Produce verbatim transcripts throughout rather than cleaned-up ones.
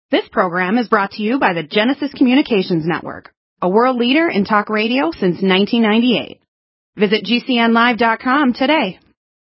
This program is brought to you by the Genesis Communications Network, a world leader in talk radio since nineteen ninety-eight. Visit G C N live dot com today.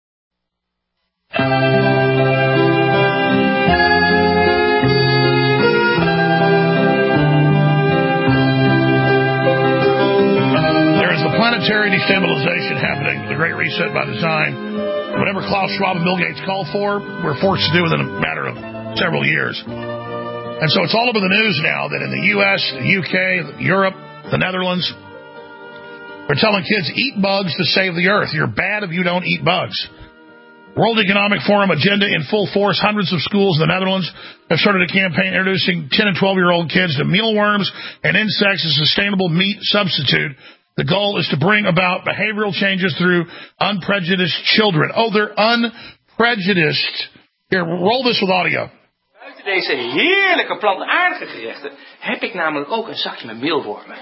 Planetary destabilization happening, the Great Reset by design. Whatever Klaus Schwab and Bill Gates called for, we're forced to do within a matter of several years. And so it's all over the news now that in the U S, the U K, Europe, the Netherlands, they're telling kids, eat bugs to save the earth. You're bad if you don't eat bugs. World Economic Forum agenda in full force. Hundreds of schools in the Netherlands have started a campaign introducing ten and twelve-year-old kids to mealworms and insects as a sustainable meat substitute. The goal is to bring about behavioral changes through unprejudiced children. Oh, they're unprejudiced. Here, roll this with audio. Buiten deze heerlijke plantaardige gerechten heb ik namelijk ook een zakje met meelwormen.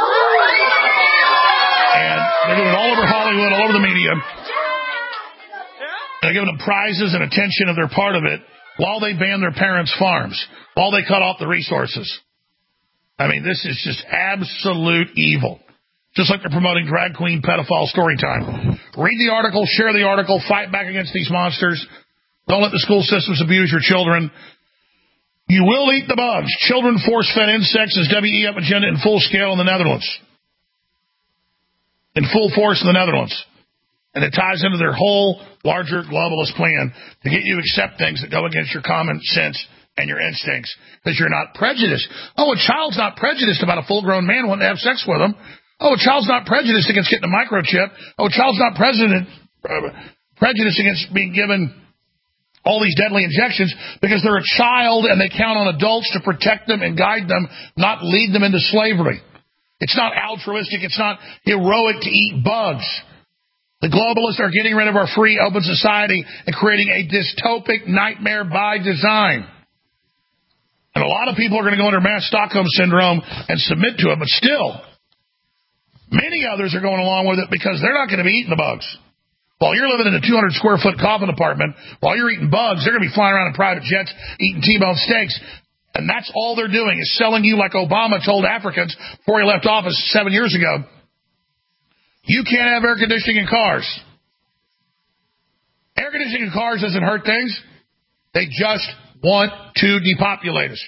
And they're doing it all over Hollywood, all over the media. They're giving them prizes and attention if they're part of it while they ban their parents' farms, while they cut off the resources. I mean, this is just absolute evil. Just like they're promoting drag queen pedophile story time. Read the article, share the article, fight back against these monsters. Don't let the school systems abuse your children. You will eat the bugs. Children force-fed insects is W E F agenda in full scale in the Netherlands. In full force in the Netherlands. And it ties into their whole larger globalist plan to get you to accept things that go against your common sense and your instincts because you're not prejudiced. Oh, a child's not prejudiced about a full-grown man wanting to have sex with him. Oh, a child's not prejudiced against getting a microchip. Oh, a child's not president, uh, prejudiced against being given all these deadly injections because they're a child and they count on adults to protect them and guide them, not lead them into slavery. It's not altruistic. It's not heroic to eat bugs. The globalists are getting rid of our free, open society and creating a dystopic nightmare by design. And a lot of people are going to go under mass Stockholm syndrome and submit to it, but still, many others are going along with it because they're not going to be eating the bugs. While you're living in a two hundred square foot coffin apartment, while you're eating bugs, they're going to be flying around in private jets, eating T-bone steaks. And that's all they're doing is selling you like Obama told Africans before he left office seven years ago. You can't have air conditioning in cars. Air conditioning in cars doesn't hurt things. They just want to depopulate us.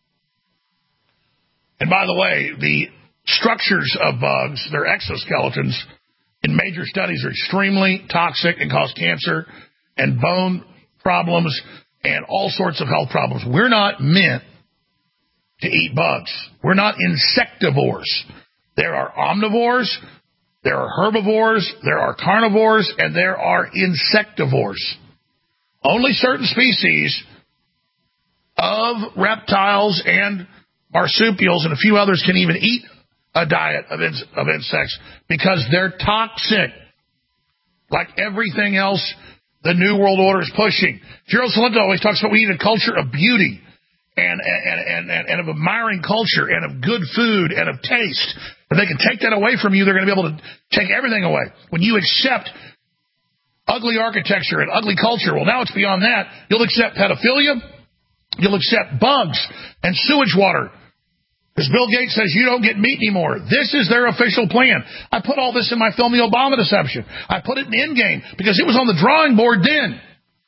And by the way, the structures of bugs, their exoskeletons, in major studies are extremely toxic and cause cancer and bone problems and all sorts of health problems. We're not meant to eat bugs. We're not insectivores. There are omnivores, there are herbivores, there are carnivores, and there are insectivores. Only certain species of reptiles and marsupials and a few others can even eat a diet of, in, of insects because they're toxic. Like everything else the New World Order is pushing. Gerald Celente always talks about we need a culture of beauty and, and, and, and, and of admiring culture and of good food and of taste. If they can take that away from you, they're going to be able to take everything away. When you accept ugly architecture and ugly culture, well, now it's beyond that. You'll accept pedophilia. You'll accept bugs and sewage water. Because Bill Gates says you don't get meat anymore. This is their official plan. I put all this in my film, The Obama Deception. I put it in Endgame because it was on the drawing board then.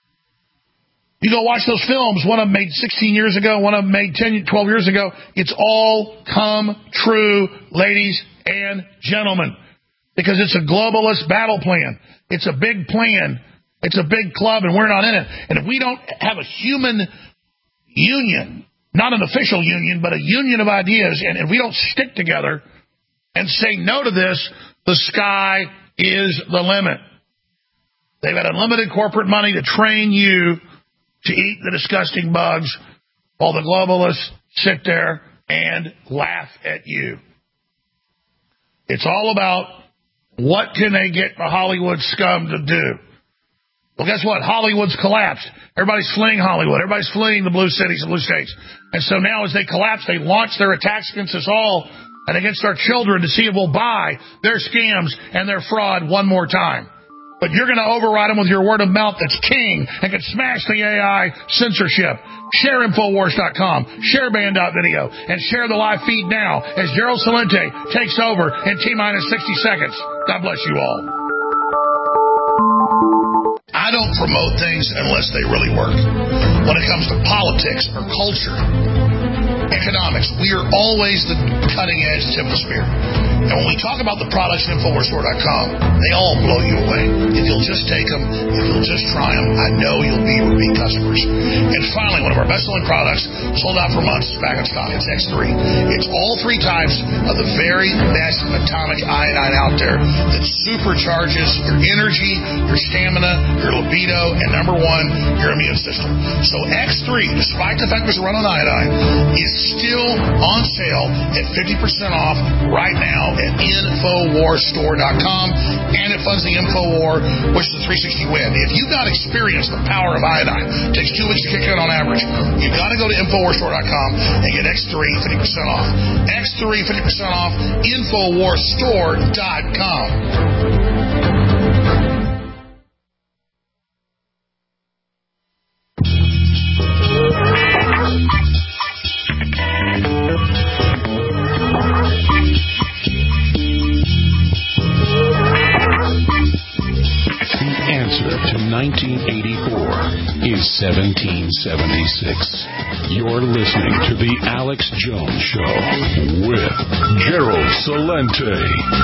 You go watch those films. One of them made sixteen years ago. One of them made ten, twelve years ago. It's all come true, ladies and gentlemen. Because it's a globalist battle plan. It's a big plan. It's a big club, and we're not in it. And if we don't have a human union, not an official union, but a union of ideas, and if we don't stick together and say no to this, the sky is the limit. They've had unlimited corporate money to train you to eat the disgusting bugs while the globalists sit there and laugh at you. It's all about what can they get the Hollywood scum to do. Well, guess what? Hollywood's collapsed. Everybody's fleeing Hollywood. Everybody's fleeing the blue cities and blue states. And so now as they collapse, they launch their attacks against us all and against our children to see if we'll buy their scams and their fraud one more time. But you're going to override them with your word of mouth that's king and can smash the A I censorship. Share Infowars dot com, share Band dot video, and share the live feed now as Gerald Celente takes over in T-minus sixty seconds. God bless you all. I don't promote things unless they really work. When it comes to politics or culture, economics, we are always the cutting-edge tip of the spear. And when we talk about the products at Infowars Store dot com, they all blow you away. If you'll just take them, if you'll just try them, I know you'll be repeat customers. And finally, one of our best-selling products, sold out for months, back in stock. It's X three. It's all three types of the very best atomic iodine out there that supercharges your energy, your stamina, your libido, and number one, your immune system. So X three, despite the fact it's run on iodine, is still on sale at fifty percent off right now at Infowars Store dot com, and it funds the InfoWar, which is a three sixty win. If you've not experienced the power of iodine, it takes two weeks to kick in on average, you've got to go to Infowars Store dot com and get X three fifty percent off. X three fifty percent off, Infowars Store dot com. nineteen eighty-four is seventeen seventy-six. You're listening to The Alex Jones Show with Gerald Celente.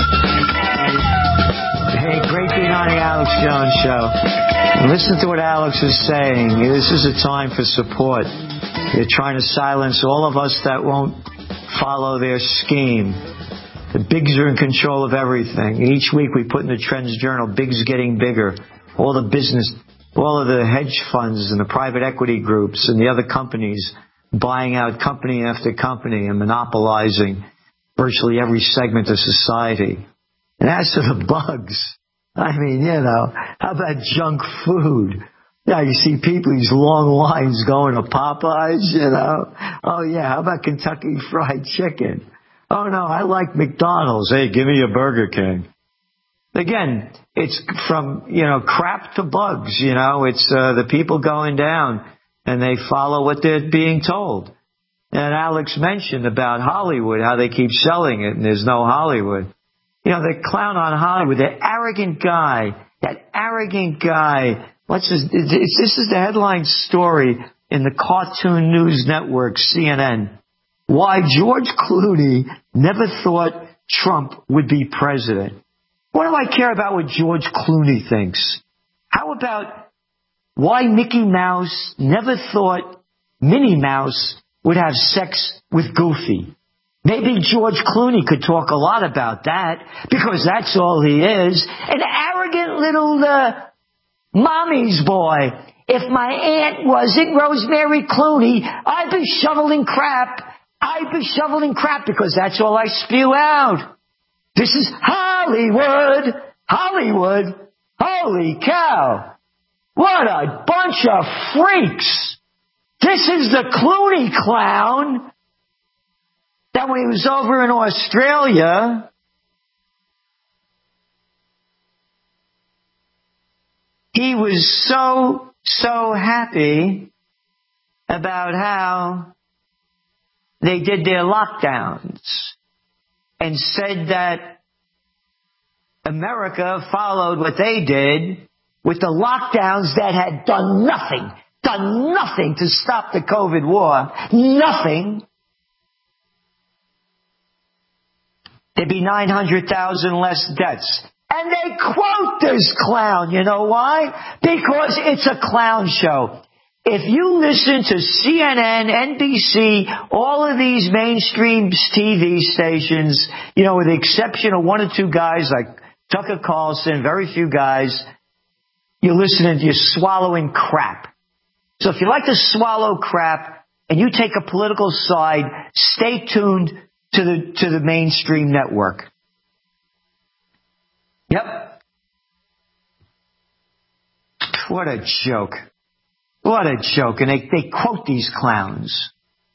Hey, great being on The Alex Jones Show. Listen to what Alex is saying. This is a time for support. They're trying to silence all of us that won't follow their scheme. The bigs are in control of everything. Each week we put in the Trends Journal, bigs getting bigger. All the business, all of the hedge funds and the private equity groups and the other companies buying out company after company and monopolizing virtually every segment of society. And as for the bugs, I mean, you know, how about junk food? Yeah, you see people, these long lines going to Popeyes, you know. Oh, yeah, how about Kentucky Fried Chicken? Oh, no, I like McDonald's. Hey, give me a Burger King. Again, it's from, you know, crap to bugs, you know. It's uh, the people going down, and they follow what they're being told. And Alex mentioned about Hollywood, how they keep selling it, and there's no Hollywood. You know, they clown on Hollywood. That arrogant guy, that arrogant guy. What's his, it's, this is the headline story in the Cartoon News Network, C N N. Why George Clooney never thought Trump would be president. What do I care about what George Clooney thinks? How about why Mickey Mouse never thought Minnie Mouse would have sex with Goofy? Maybe George Clooney could talk a lot about that, because that's all he is. An arrogant little uh, mommy's boy. If my aunt wasn't Rosemary Clooney, I'd be shoveling crap. I'd be shoveling crap because that's all I spew out. This is Hollywood. Hollywood. Holy cow. What a bunch of freaks. This is the Clooney clown that when he was over in Australia, he was so, so happy about how they did their lockdowns and said that America followed what they did with the lockdowns that had done nothing, done nothing to stop the COVID war, nothing. There'd be nine hundred thousand less deaths. And they quote this clown. You know why? Because it's a clown show. If you listen to C N N, N B C, all of these mainstream T V stations, you know, with the exception of one or two guys like Tucker Carlson, very few guys, you're listening, you're swallowing crap. So if you like to swallow crap and you take a political side, stay tuned to the, to the mainstream network. Yep. What a joke. What a joke. And they, they quote these clowns.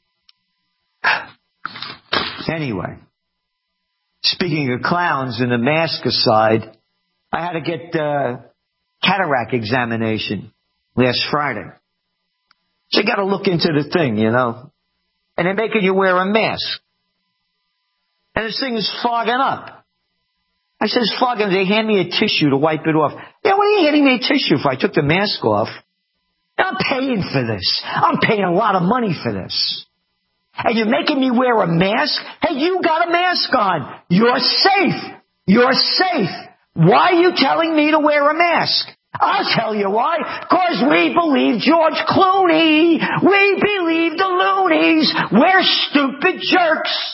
Anyway, speaking of clowns and the mask aside, I had to get uh, cataract examination last Friday. So you got to look into the thing, you know. And they're making you wear a mask. And this thing is fogging up. I said, it's fogging. They hand me a tissue to wipe it off. Yeah, what are you handing me a tissue for? I took the mask off. I'm paying for this. I'm paying a lot of money for this. And you're making me wear a mask? Hey, you got a mask on. You're safe. You're safe. Why are you telling me to wear a mask? I'll tell you why. Because we believe George Clooney. We believe the loonies. We're stupid jerks.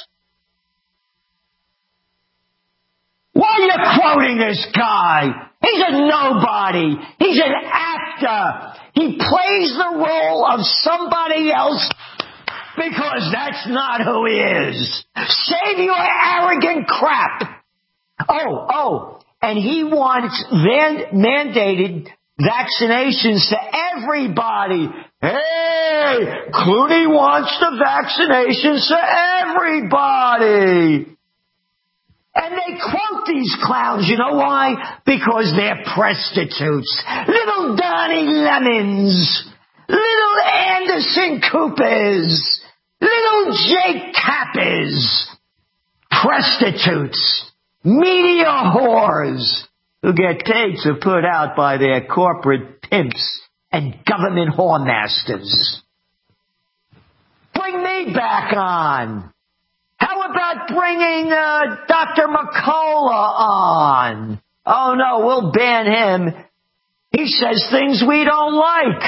Why are you quoting this guy? He's a nobody. He's an actor. He plays the role of somebody else because that's not who he is. Save your arrogant crap. Oh, oh, and he wants van- mandated vaccinations to everybody. Hey, Clooney wants the vaccinations to everybody. And they quote these clowns. You know why? Because they're prostitutes. Little Donnie Lemons. Little Anderson Coopers. Little Jake Cappers. Prostitutes. Media whores who get paid to put out by their corporate pimps and government whoremasters. Bring me back on. How about bringing uh, Doctor McCullough on? Oh, no, we'll ban him. He says things we don't like.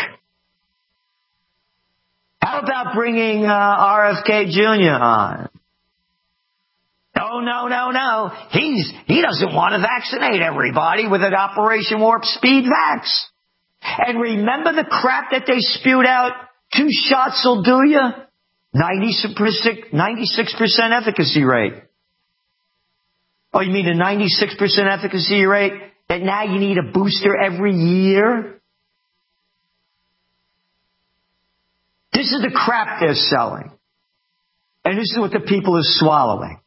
How about bringing uh, R F K Junior on? No, no, no, no. He's He doesn't want to vaccinate everybody with an Operation Warp Speed vax. And remember the crap that they spewed out? Two shots will do you? ninety-six percent efficacy rate. Oh, you mean a ninety-six percent efficacy rate? That now you need a booster every year? This is the crap they're selling. And this is what the people are swallowing.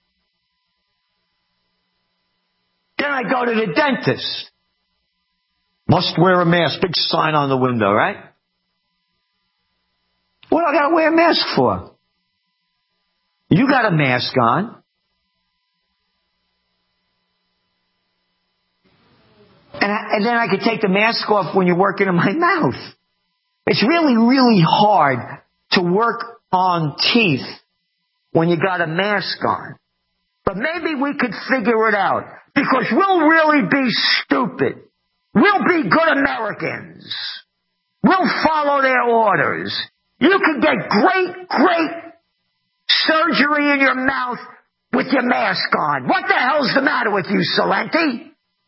Then I go to the dentist. Must wear a mask. Big sign on the window, right? What do I got to wear a mask for? You got a mask on. And, I, and then I could take the mask off when you're working in my mouth. It's really, really hard to work on teeth when you got a mask on. But maybe we could figure it out. Because we'll really be stupid. We'll be good Americans. We'll follow their orders. You can get great, great surgery in your mouth with your mask on. What the hell's the matter with you, Salenti?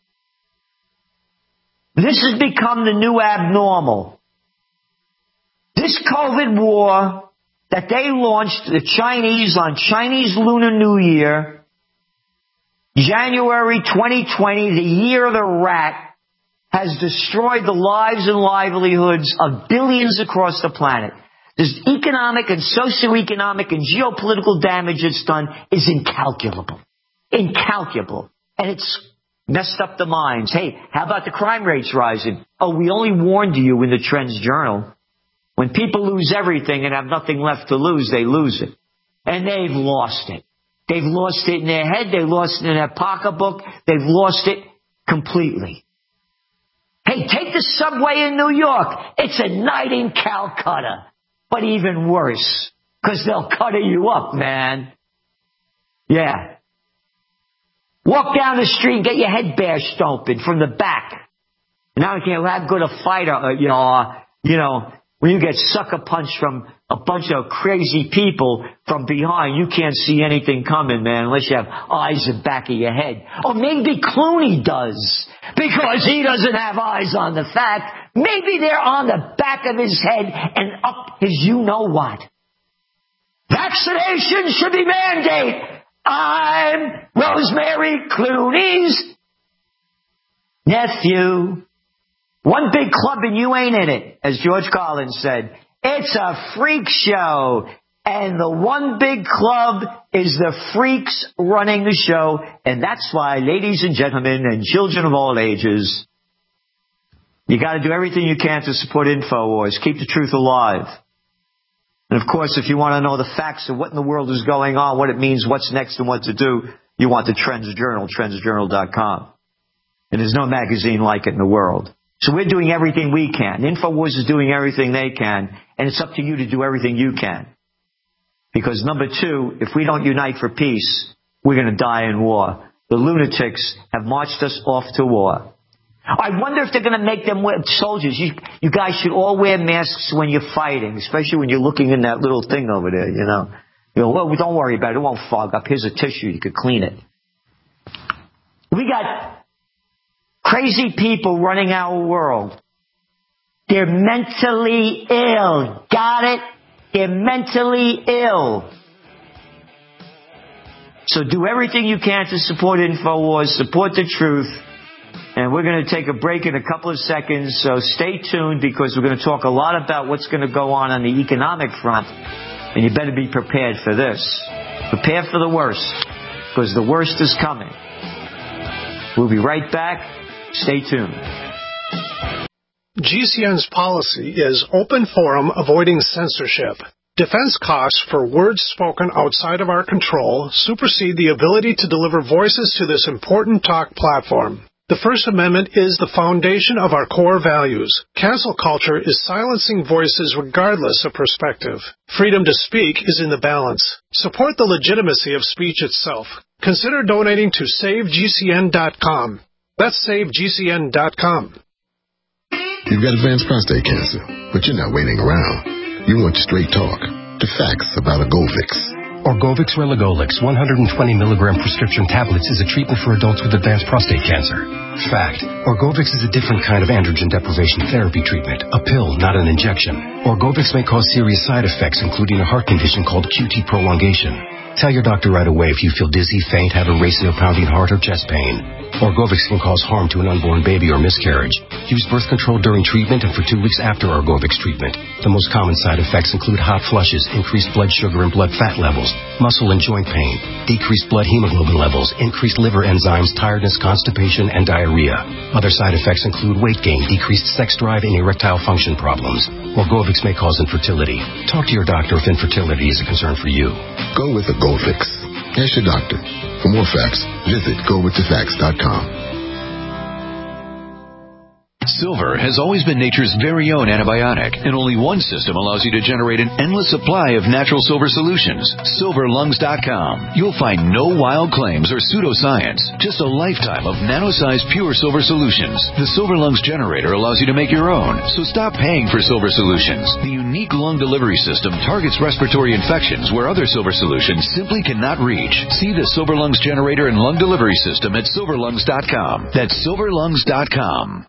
This has become the new abnormal. This COVID war that they launched, the Chinese, on Chinese Lunar New Year, January twenty twenty, the year of the rat, has destroyed the lives and livelihoods of billions across the planet. This economic and socioeconomic and geopolitical damage it's done is incalculable. Incalculable. And it's messed up the minds. Hey, how about the crime rates rising? Oh, we only warned you in the Trends Journal. When people lose everything and have nothing left to lose, they lose it. And they've lost it. They've lost it in their head. They've lost it in their pocketbook. They've lost it completely. Hey, take the subway in New York. It's a night in Calcutta. But even worse, because they'll cut you up, man. Yeah. Walk down the street and get your head bashed open from the back. Now you can't have good a fighter, uh, you know, uh, you know, when you get sucker punched from a bunch of crazy people from behind, you can't see anything coming, man, unless you have eyes in the back of your head. Or maybe Clooney does, because he doesn't have eyes on the fact. Maybe they're on the back of his head and up his you-know-what. Vaccination should be mandate. I'm Rosemary Clooney's nephew. One big club and you ain't in it, as George Collins said. It's a freak show. And the one big club is the freaks running the show. And that's why, ladies and gentlemen and children of all ages, You got to do everything you can to support InfoWars. Keep the truth alive. And, of course, if you want to know the facts of what in the world is going on, what it means, what's next, and what to do, you want the Trends Journal, trends journal dot com. And there's no magazine like it in the world. So we're doing everything we can. InfoWars is doing everything they can, and it's up to you to do everything you can. Because, number two, if we don't unite for peace, we're going to die in war. The lunatics have marched us off to war. I wonder if they're going to make them wear, soldiers. You, you guys should all wear masks when you're fighting, especially when you're looking in that little thing over there, you know. You know, well, don't worry about it. It won't fog up. Here's a tissue. You could clean it. We got crazy people running our world. They're mentally ill. Got it? They're mentally ill. So do everything you can to support InfoWars, support the truth. And we're going to take a break in a couple of seconds, so stay tuned because we're going to talk a lot about what's going to go on on the economic front. And you better be prepared for this. Prepare for the worst, because the worst is coming. We'll be right back. Stay tuned. G C N's policy is open forum, avoiding censorship. Defense costs for words spoken outside of our control supersede the ability to deliver voices to this important talk platform. The First Amendment is the foundation of our core values. Cancel culture is silencing voices regardless of perspective. Freedom to speak is in the balance. Support the legitimacy of speech itself. Consider donating to save G C N dot com. That's save G C N dot com. You've got advanced prostate cancer, but you're not waiting around. You want straight talk, the facts about Orgovyx. Orgovyx Relugolix one hundred twenty milligram prescription tablets is a treatment for adults with advanced prostate cancer. Fact: Orgovyx is a different kind of androgen deprivation therapy treatment, a pill, not an injection. Orgovyx may cause serious side effects, including a heart condition called Q T prolongation. Tell your doctor right away if you feel dizzy, faint, have a racing or pounding heart, or chest pain. Orgovyx can cause harm to an unborn baby or miscarriage. Use birth control during treatment and for two weeks after Orgovyx treatment. The most common side effects include hot flushes, increased blood sugar and blood fat levels, muscle and joint pain, decreased blood hemoglobin levels, increased liver enzymes, tiredness, constipation, and diarrhea. Other side effects include weight gain, decreased sex drive, and erectile function problems. Orgovyx may cause infertility. Talk to your doctor if infertility is a concern for you. Go with Orgovyx. Ask your doctor. For more facts, visit go with the facts dot com. Silver has always been nature's very own antibiotic, and only one system allows you to generate an endless supply of natural silver solutions. silver lungs dot com. You'll find no wild claims or pseudoscience, just a lifetime of nano-sized pure silver solutions. The Silver Lungs generator allows you to make your own, so stop paying for silver solutions. The unique lung delivery system targets respiratory infections where other silver solutions simply cannot reach. See the Silver Lungs generator and lung delivery system at silver lungs dot com. That's silver lungs dot com.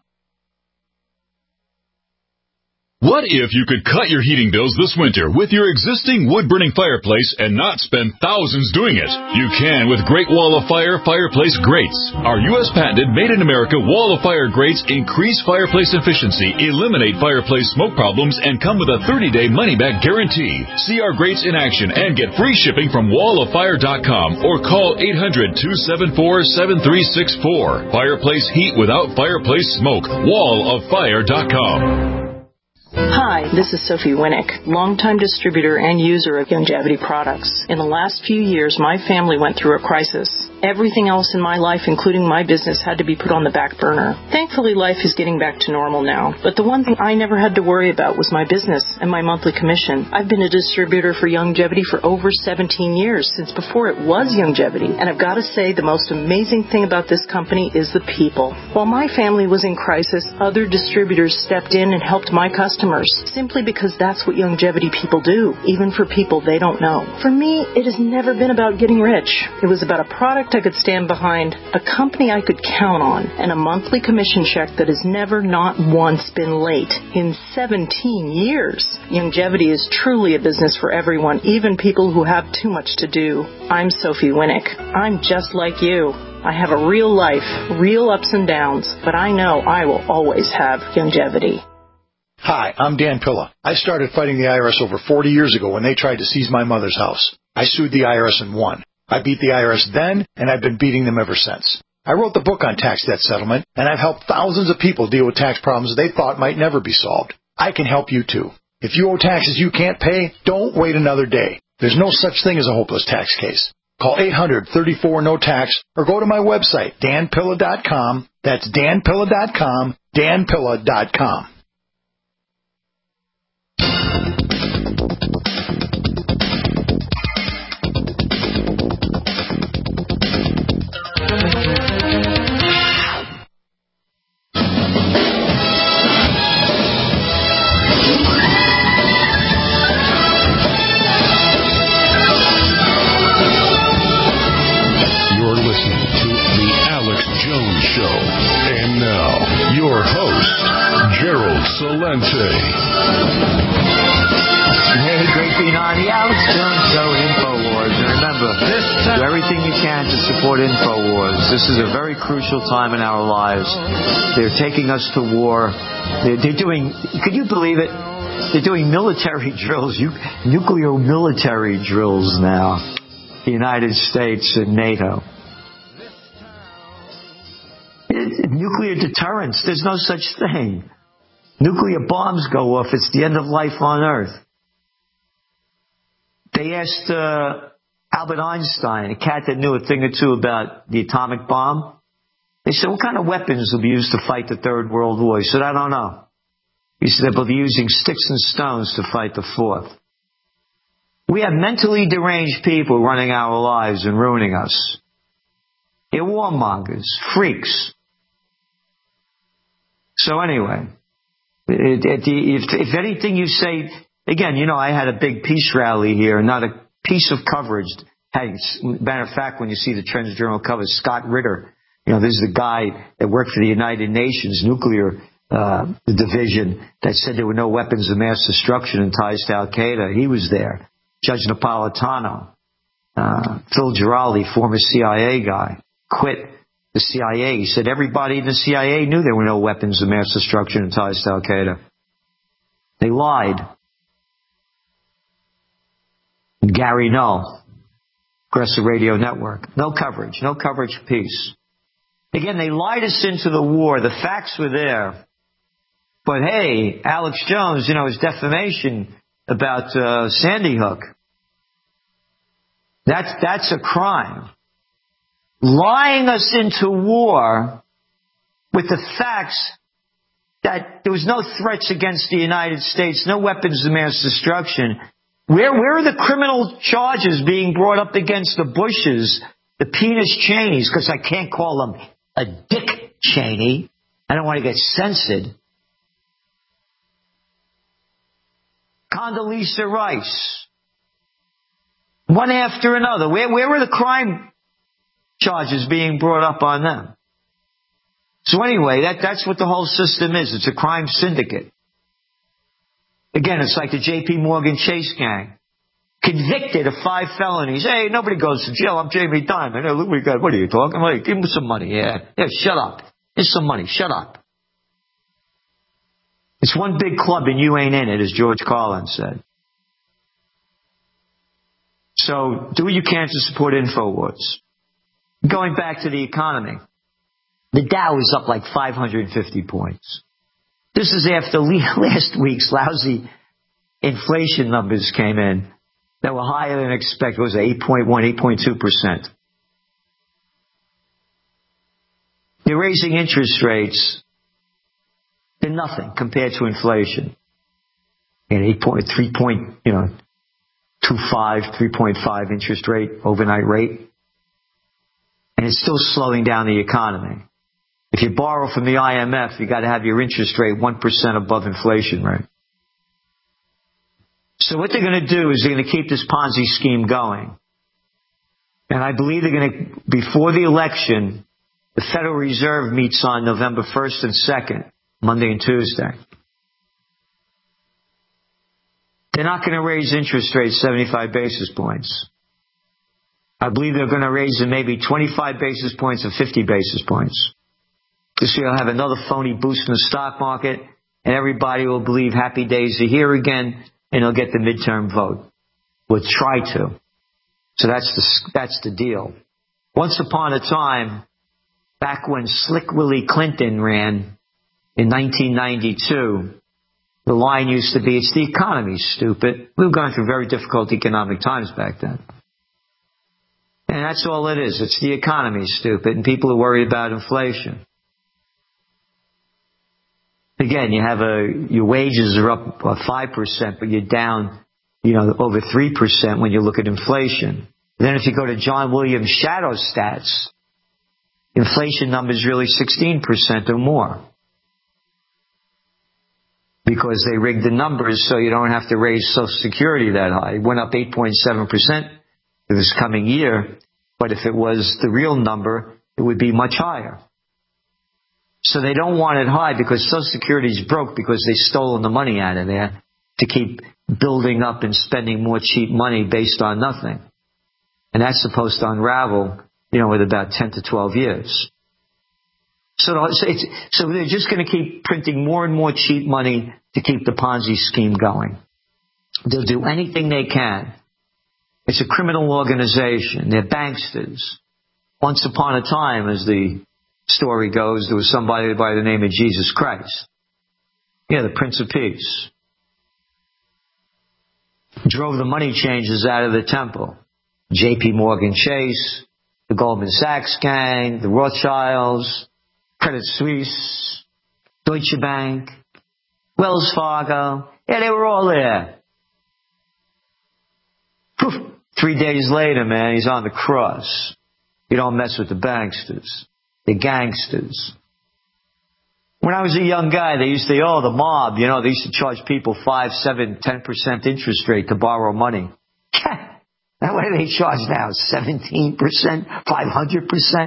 What if you could cut your heating bills this winter with your existing wood-burning fireplace and not spend thousands doing it? You can with Great Wall of Fire Fireplace Grates. Our U S patented made-in-America Wall of Fire grates increase fireplace efficiency, eliminate fireplace smoke problems, and come with a thirty-day money-back guarantee. See our grates in action and get free shipping from wall of fire dot com or call eight hundred, two seven four, seven three six four. Fireplace heat without fireplace smoke. wall of fire dot com. Hi, this is Sophie Winnick, longtime distributor and user of Youngevity products. In the last few years, my family went through a crisis. Everything else in my life, including my business, had to be put on the back burner. Thankfully, life is getting back to normal now. But the one thing I never had to worry about was my business and my monthly commission. I've been a distributor for Youngevity for over seventeen years, since before it was Youngevity. And I've got to say, the most amazing thing about this company is the people. While my family was in crisis, other distributors stepped in and helped my customers, simply because that's what Youngevity people do, even for people they don't know. For me, it has never been about getting rich. It was about a product I could stand behind, a company I could count on, and a monthly commission check that has never, not once, been late in seventeen years. Youngevity is truly a business for everyone, even people who have too much to do. I'm Sophie Winnick. I'm just like you. I have a real life, real ups and downs, but I know I will always have Youngevity. Hi, I'm Dan Pilla. I started fighting the I R S over forty years ago when they tried to seize my mother's house. I sued the I R S and won. I beat the I R S then, and I've been beating them ever since. I wrote the book on tax debt settlement, and I've helped thousands of people deal with tax problems they thought might never be solved. I can help you too. If you owe taxes you can't pay, don't wait another day. There's no such thing as a hopeless tax case. Call eight hundred, thirty-four, no tax or go to my website, dan pilla dot com. That's dan pilla dot com, dan pilla dot com. Your host, Gerald Celente. Hey, great being on the Alex Jones Show at InfoWars. And remember, do everything you can to support InfoWars. This is a very crucial time in our lives. They're taking us to war. They're, they're doing, could you believe it? They're doing military drills, you, nuclear military drills now. The United States and NATO. Nuclear deterrence. There's no such thing. Nuclear bombs go off. It's the end of life on Earth. They asked uh, Albert Einstein, a cat that knew a thing or two about the atomic bomb. They said, what kind of weapons will be used to fight the Third World War? He said, I don't know. He said, they'll be using sticks and stones to fight the Fourth. We have mentally deranged people running our lives and ruining us. They're warmongers, freaks. So anyway, it, it, if, if anything you say, again, you know, I had a big peace rally here, not a piece of coverage. Hey, matter of fact, when you see the Trends Journal cover, Scott Ritter, you know, this is the guy that worked for the United Nations nuclear uh, division that said there were no weapons of mass destruction and ties to Al Qaeda. He was there. Judge Napolitano, uh, Phil Giraldi, former C I A guy, quit the C I A. He said everybody in the C I A knew there were no weapons of mass destruction and ties to Al Qaeda. They lied. Gary Null, Progressive Radio Network. No coverage. No coverage for peace. Again, they lied us into the war. The facts were there. But hey, Alex Jones, you know, his defamation about uh, Sandy Hook. That's, that's a crime. Lying us into war with the facts that there was no threats against the United States, no weapons of mass destruction. Where, where are the criminal charges being brought up against the Bushes, the penis Cheneys, because I can't call them a Dick Cheney. I don't want to get censored. Condoleezza Rice. One after another. Where, where are the crime charges being brought up on them? So anyway, that, that's what the whole system is. It's a crime syndicate. Again, it's like the J P Morgan Chase gang. Convicted of five felonies. Hey, nobody goes to jail. I'm Jamie Dimon. Hey, look, we got, what are you talking about? Hey, give him some money. Yeah. Yeah, shut up. Here's some money. Shut up. It's one big club and you ain't in it, as George Carlin said. So do what you can to support InfoWars. Going back to the economy. The Dow is up like five hundred fifty points. This is after last week's lousy inflation numbers came in that were higher than expected. It was eight point one, eight point two percent. They're raising interest rates. They're nothing compared to inflation. And eight point three point, you know, two five, three point five interest rate, overnight rate. And it's still slowing down the economy. If you borrow from the I M F, you got to have your interest rate one percent above inflation rate. So what they're going to do is they're going to keep this Ponzi scheme going. And I believe they're going to, before the election, the Federal Reserve meets on November first and second, Monday and Tuesday. They're not going to raise interest rates seventy-five basis points. I believe they're going to raise them maybe twenty-five basis points or fifty basis points. This year I'll have another phony boost in the stock market, and everybody will believe happy days are here again, and they'll get the midterm vote. We'll try to. So that's the, that's the deal. Once upon a time, back when Slick Willie Clinton ran in nineteen ninety-two, the line used to be, it's the economy, stupid. We were going through very difficult economic times back then. And that's all it is. It's the economy, stupid. And people are worried about inflation. Again, you have a, your wages are up five percent, but you're down, you know, over three percent when you look at inflation. Then if you go to John Williams' shadow stats, inflation numbers really sixteen percent or more. Because they rigged the numbers so you don't have to raise Social Security that high. It went up eight point seven percent for this coming year, but if it was the real number, it would be much higher. So they don't want it high because Social Security is broke because they've stolen the money out of there to keep building up and spending more cheap money based on nothing. And that's supposed to unravel, you know, with about ten to twelve years. So, it's, so they're just going to keep printing more and more cheap money to keep the Ponzi scheme going. They'll do anything they can. It's a criminal organization. They're banksters. Once upon a time, as the story goes, there was somebody by the name of Jesus Christ. Yeah, the Prince of Peace. Drove the money changers out of the temple. J P Morgan Chase, the Goldman Sachs gang, the Rothschilds, Credit Suisse, Deutsche Bank, Wells Fargo. Yeah, they were all there. Poof. Three days later, man, he's on the cross. You don't mess with the banksters. The gangsters. When I was a young guy, they used to say, oh, the mob, you know, they used to charge people five, seven, ten percent interest rate to borrow money. Now, what do they charge now? seventeen percent? five hundred percent?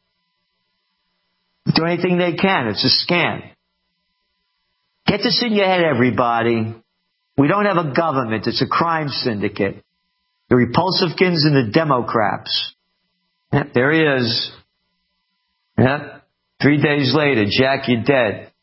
Do anything they can. It's a scam. Get this in your head, everybody. We don't have a government. It's a crime syndicate. The Repulsivkins and the Democrats. Yep, there he is. Yep. Three days later, Jack, you're dead.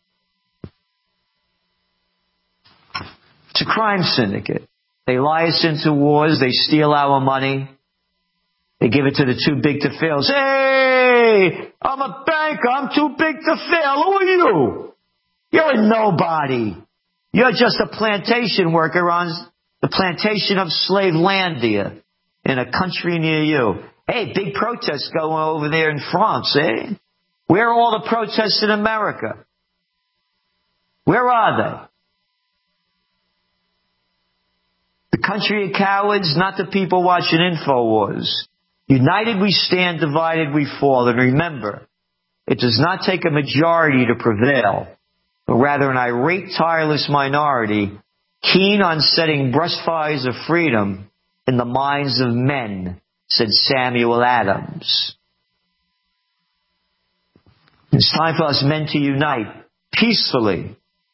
It's a crime syndicate. They lie us into wars. They steal our money. They give it to the too big to fail. Hey, I'm a banker. I'm too big to fail. Who are you? You're a nobody. You're just a plantation worker on the plantation of Slavelandia in a country near you. Hey, big protests going over there in France, eh? Where are all the protests in America? Where are they? The country of cowards, not the people watching InfoWars. United we stand, divided we fall. And remember, it does not take a majority to prevail, but rather an irate, tireless minority keen on setting brush fires of freedom in the minds of men, said Samuel Adams. It's time for us men to unite peacefully.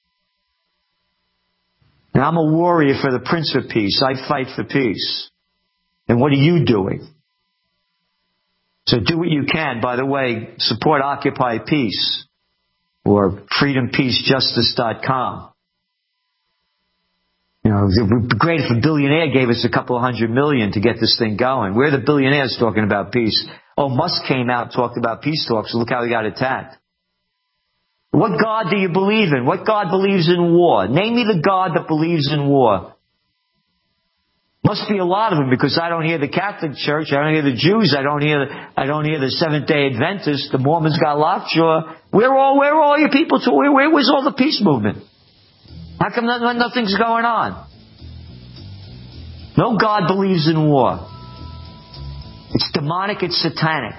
Now, I'm a warrior for the Prince of Peace. I fight for peace. And what are you doing? So do what you can. By the way, support Occupy Peace or freedom peace justice dot com. You know, it would be great if a billionaire gave us a couple of hundred million to get this thing going. Where are the billionaires talking about peace? Oh, Musk came out and talked about peace talks. So look how he got attacked. What God do you believe in? What God believes in war? Name me the God that believes in war. Must be a lot of them because I don't hear the Catholic Church. I don't hear the Jews. I don't hear. I don't hear the Seventh Day Adventists. The Mormons got lockjaw. Where are all? Where are all your people to? Where, where was all the peace movement? How come nothing's going on? No God believes in war. It's demonic. It's satanic.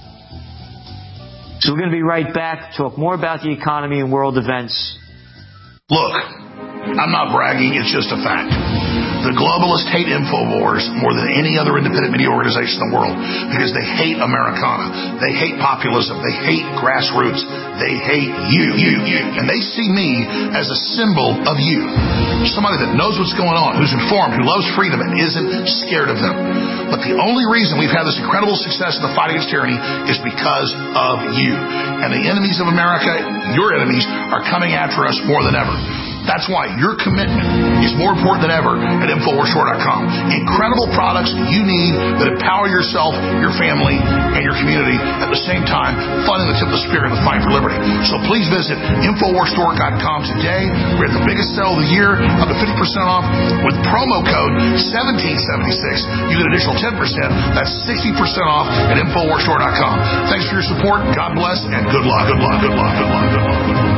So we're going to be right back. Talk more about the economy and world events. Look, I'm not bragging. It's just a fact. The globalists hate InfoWars more than any other independent media organization in the world because they hate Americana. They hate populism. They hate grassroots. They hate you. You, you. And they see me as a symbol of you. Somebody that knows what's going on, who's informed, who loves freedom, and isn't scared of them. But the only reason we've had this incredible success in the fight against tyranny is because of you. And the enemies of America, your enemies, are coming after us more than ever. That's why your commitment is more important than ever at Infowars Store dot com. Incredible products you need that empower yourself, your family, and your community, at the same time funding the tip of the spear in the fight for liberty. So please visit Infowars Store dot com today. We're at the biggest sale of the year, up to fifty percent off. With promo code seventeen seventy-six, you get an additional ten percent. That's sixty percent off at Infowars Store dot com. Thanks for your support. God bless, and good luck, good luck, good luck, good luck, good luck.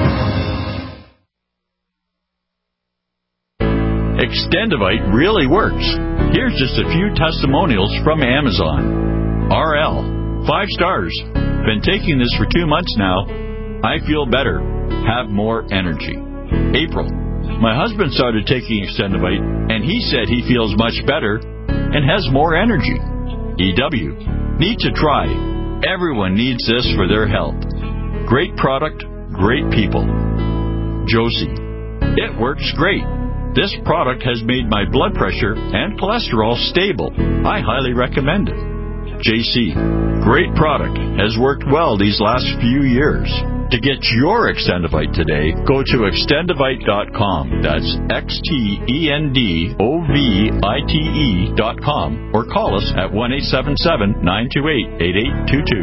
Extendivite really works. Here's just a few testimonials from Amazon. R L, five stars. Been taking this for two months now. I feel better, have more energy. April, my husband started taking Extendivite, and he said he feels much better and has more energy. E W, need to try. Everyone needs this for their health. Great product, great people. Josie, it works great. This product has made my blood pressure and cholesterol stable. I highly recommend it. J C, great product. Has worked well these last few years. To get your Extendivite today, go to extendivite dot com. That's X T E N D O V I T E dot com. Or call us at one eight seven seven, nine two eight, eight eight two two.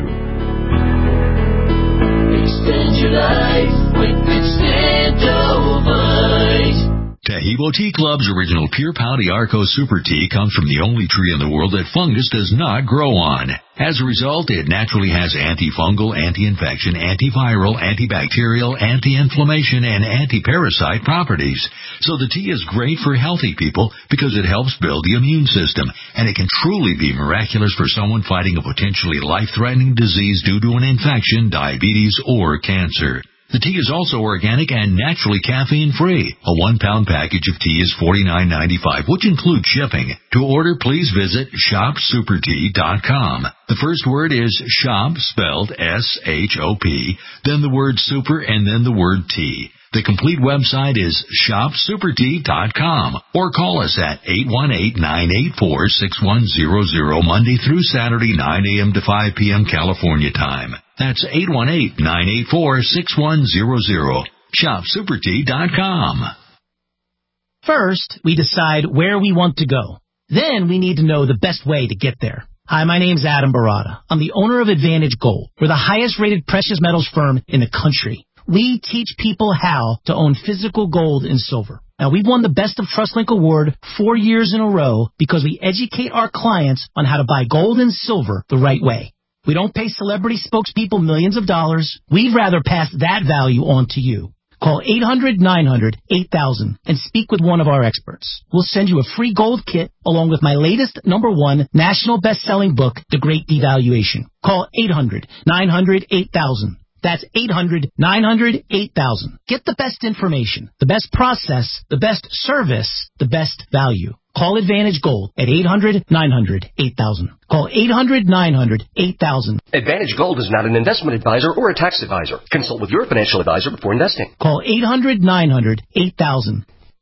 Extend your life with Extendivite. Taheebo Tea Club's original Pure Pau d'Arco Super Tea comes from the only tree in the world that fungus does not grow on. As a result, it naturally has antifungal, anti-infection, antiviral, antibacterial, anti-inflammation, and anti-parasite properties. So the tea is great for healthy people because it helps build the immune system, and it can truly be miraculous for someone fighting a potentially life-threatening disease due to an infection, diabetes, or cancer. The tea is also organic and naturally caffeine-free. A one-pound package of tea is forty-nine ninety-five, which includes shipping. To order, please visit shop super tea dot com. The first word is shop, spelled S H O P, then the word super, and then the word tea. The complete website is shop super tea dot com, or call us at eight one eight, nine eight four, six one zero zero Monday through Saturday, nine a.m. to five p.m. California time. That's eight one eight, nine eight four, six one zero zero. shop super tea dot com. First, we decide where we want to go. Then we need to know the best way to get there. Hi, my name's Adam Barada. I'm the owner of Advantage Gold. We're the highest-rated precious metals firm in the country. We teach people how to own physical gold and silver. Now, we've won the Best of TrustLink Award four years in a row because we educate our clients on how to buy gold and silver the right way. We don't pay celebrity spokespeople millions of dollars. We'd rather pass that value on to you. Call eight hundred, nine hundred, eight thousand and speak with one of our experts. We'll send you a free gold kit along with my latest number one national best-selling book, The Great Devaluation. Call eight hundred, nine hundred, eight thousand. That's eight hundred, nine hundred, eight thousand. Get the best information, the best process, the best service, the best value. Call Advantage Gold at eight hundred, nine hundred, eight thousand. Call eight hundred, nine hundred, eight thousand. Advantage Gold is not an investment advisor or a tax advisor. Consult with your financial advisor before investing. Call eight hundred, nine hundred, eight thousand.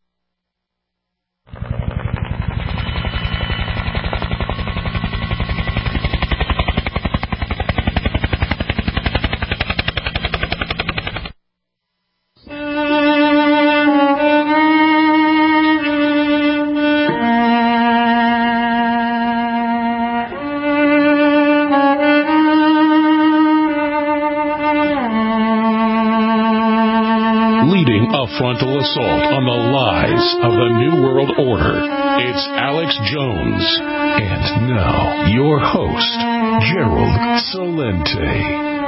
Frontal assault on the lies of the New World Order. It's Alex Jones. And now, your host, Gerald Celente.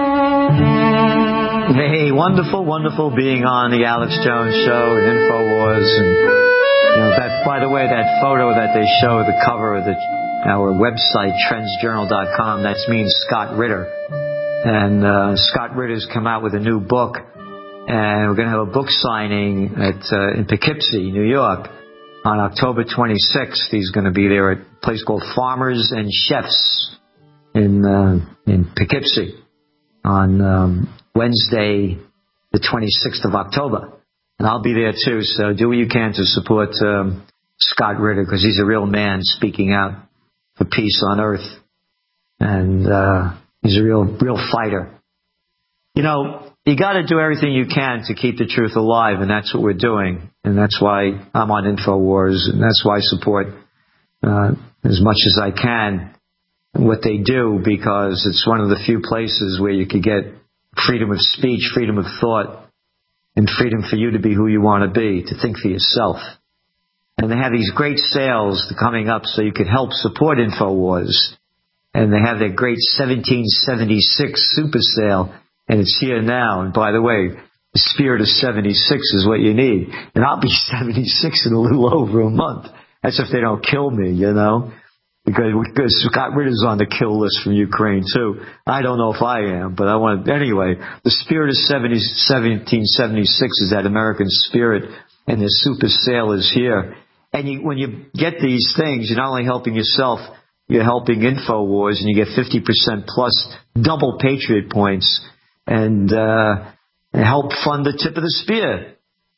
Hey, wonderful, wonderful being on the Alex Jones Show and InfoWars. And, you know, that, by the way, that photo that they show, the cover of the, our website, trends journal dot com, that means Scott Ritter. And uh, Scott Ritter's come out with a new book. And we're going to have a book signing at uh, in Poughkeepsie, New York, on October twenty-sixth. He's going to be there at a place called Farmers and Chefs in uh, in Poughkeepsie on um, Wednesday, the twenty-sixth of October. And I'll be there too. So do what you can to support um, Scott Ritter, because he's a real man speaking out for peace on earth, and uh, he's a real real fighter. You know. you got to do everything you can to keep the truth alive, and that's what we're doing. And that's why I'm on InfoWars, and that's why I support uh, as much as I can what they do, because it's one of the few places where you could get freedom of speech, freedom of thought, and freedom for you to be who you want to be, to think for yourself. And they have these great sales coming up so you could help support InfoWars. And they have their great seventeen seventy-six super sale, and it's here now. And by the way, the spirit of seventy-six is what you need. And I'll be seventy-six in a little over a month. That's if they don't kill me, you know. Because, because Scott Ritter's on the kill list from Ukraine, too. I don't know if I am, but I want to, anyway, the spirit of seventeen seventy-six is that American spirit, and the super sale is here. And you, when you get these things, you're not only helping yourself, you're helping InfoWars, and you get fifty percent plus double Patriot points, and, uh, and help fund the tip of the spear.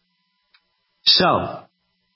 So,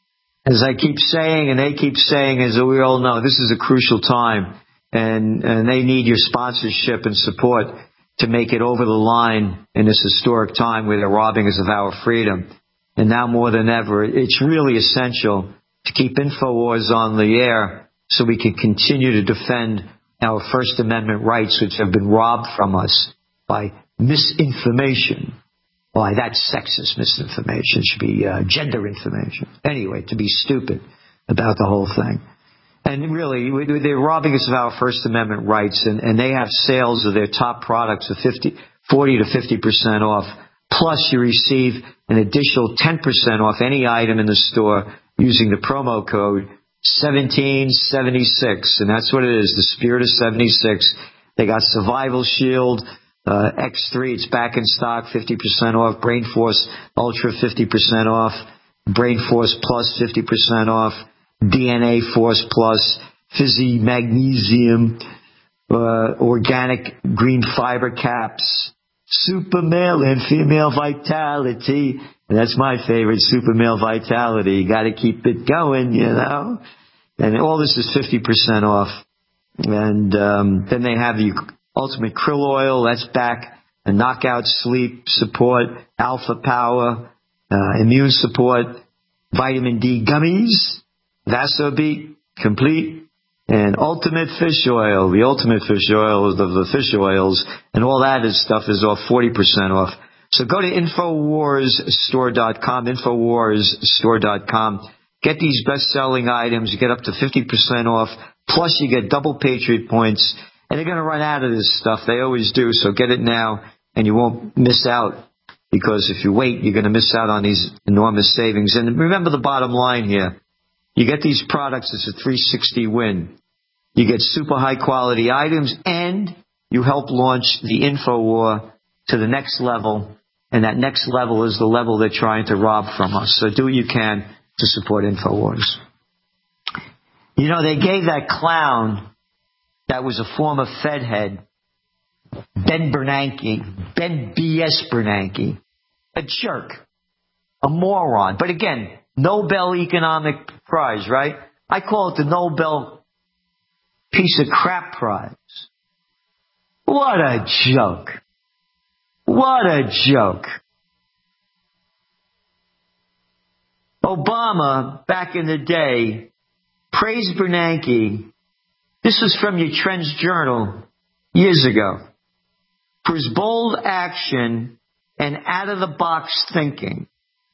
as I keep saying, and they keep saying, as we all know, this is a crucial time, and, and they need your sponsorship and support to make it over the line in this historic time where they're robbing us of our freedom. And now more than ever, it's really essential to keep InfoWars on the air so we can continue to defend our First Amendment rights, which have been robbed from us by misinformation. Why, that's sexist misinformation. It should be uh, gender information. Anyway, to be stupid about the whole thing. And really, they're robbing us of our First Amendment rights, and, and they have sales of their top products of fifty, forty to fifty percent off. Plus, you receive an additional ten percent off any item in the store using the promo code seventeen seventy-six. And that's what it is, the spirit of seventy-six. They got Survival Shield, uh, X three, it's back in stock, fifty percent off. Brain Force Ultra, fifty percent off. Brain Force Plus, fifty percent off. D N A Force Plus, Fizzy Magnesium, uh, Organic Green Fiber Caps, Super Male and Female Vitality. And that's my favorite, Super Male Vitality. You got to keep it going, you know. And all this is fifty percent off. And um, then they have the Ultimate Krill Oil. That's back. A Knockout Sleep Support, Alpha Power, uh, Immune Support, Vitamin D Gummies, Vasobeat Complete, and Ultimate Fish Oil. The Ultimate Fish Oil is of the fish oils, and all that is stuff is off forty percent off. So go to Infowars Store dot com, Infowars Store dot com. Get these best-selling items. You get up to fifty percent off. Plus, you get double Patriot points. And they're going to run out of this stuff. They always do. So get it now, and you won't miss out. Because if you wait, you're going to miss out on these enormous savings. And remember the bottom line here. You get these products, it's a three sixty win. You get super high-quality items, and you help launch the InfoWar to the next level. And that next level is the level they're trying to rob from us. So do what you can to support InfoWars. You know, they gave that clown that was a former Fed head, Ben Bernanke, Ben B S Bernanke, a jerk, a moron. But again, Nobel Economic Prize, right? I call it the Nobel Piece of Crap Prize. What a joke. What a joke. Obama, back in the day, praised Bernanke. This was from your Trends Journal years ago. For his bold action and out-of-the-box thinking.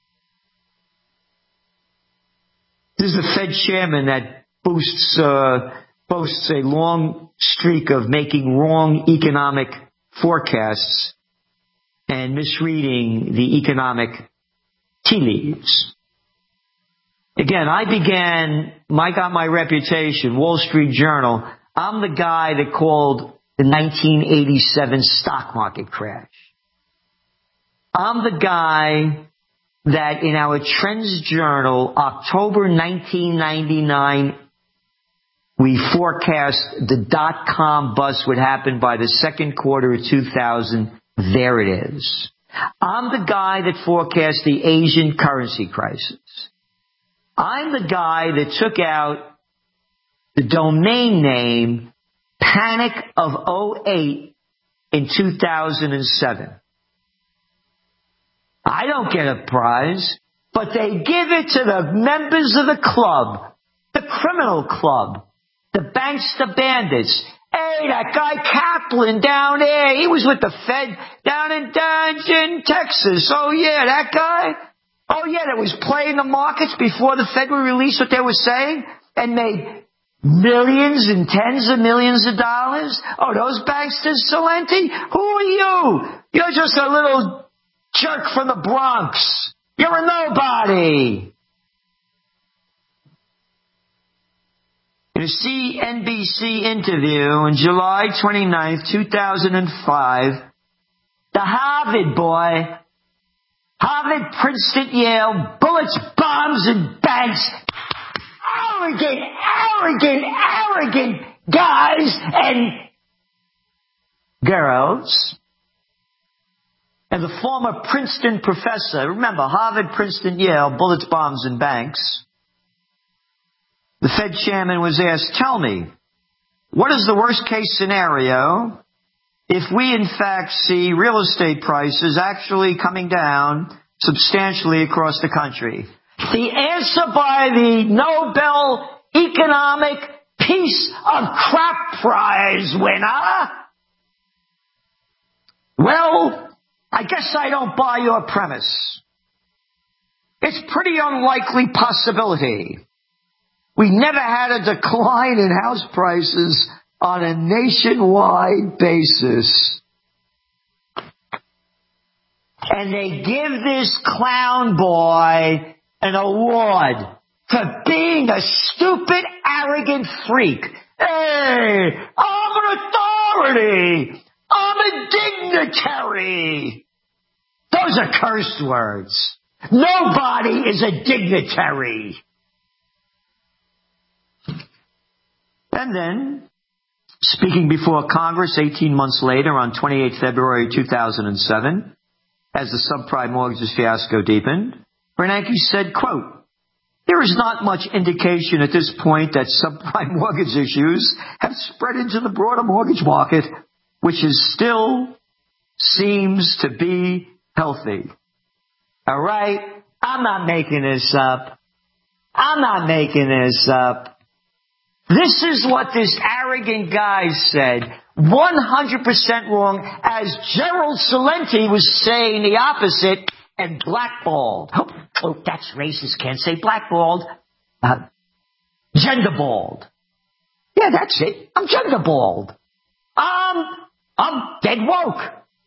This is the Fed chairman that boasts, uh, boasts a long streak of making wrong economic forecasts and misreading the economic tea leaves. Again, I began, I got my reputation, Wall Street Journal. I'm the guy that called the nineteen eighty-seven stock market crash. I'm the guy that in our Trends Journal, October nineteen ninety-nine, we forecast the dot-com bust would happen by the second quarter of two thousand. There it is. I'm the guy that forecast the Asian currency crisis. I'm the guy that took out the domain name Panic of oh eight in two thousand seven. I don't get a prize. But they give it to the members of the club, the criminal club, the Bankster Bandits. Hey, that guy Kaplan down there, he was with the Fed down in Dungeon, Texas. Oh, yeah, that guy. Oh, yeah, that was playing the markets before the Fed would release what they were saying and made millions and tens of millions of dollars. Oh, those banksters, Salenti? Who are you? You're just a little jerk from the Bronx. You're a nobody. In a C N B C interview on July twenty-ninth, two thousand five, the Harvard boy, Harvard, Princeton, Yale, bullets, bombs, and banks, arrogant, arrogant, arrogant guys and girls, and the former Princeton professor, remember, Harvard, Princeton, Yale, bullets, bombs, and banks. The Fed chairman was asked, tell me, what is the worst case scenario if we in fact see real estate prices actually coming down substantially across the country? The answer by the Nobel Economic Peace of Crap Prize winner? Well, I guess I don't buy your premise. It's a pretty unlikely possibility. We never had a decline in house prices on a nationwide basis. And they give this clown boy an award for being a stupid, arrogant freak. Hey, I'm an authority. I'm a dignitary. Those are curse words. Nobody is a dignitary. And then, speaking before Congress eighteen months later on twenty-eighth February two thousand seven, as the subprime mortgages fiasco deepened, Bernanke said, quote, there is not much indication at this point that subprime mortgage issues have spread into the broader mortgage market, which is still seems to be healthy. All right? I'm not making this up. I'm not making this up. This is what this arrogant guy said. one hundred percent wrong, as Gerald Salenti was saying the opposite and blackballed. Oh, oh that's racist. Can't say blackballed. Uh, genderballed. Yeah, that's it. I'm genderballed. Um, I'm dead woke.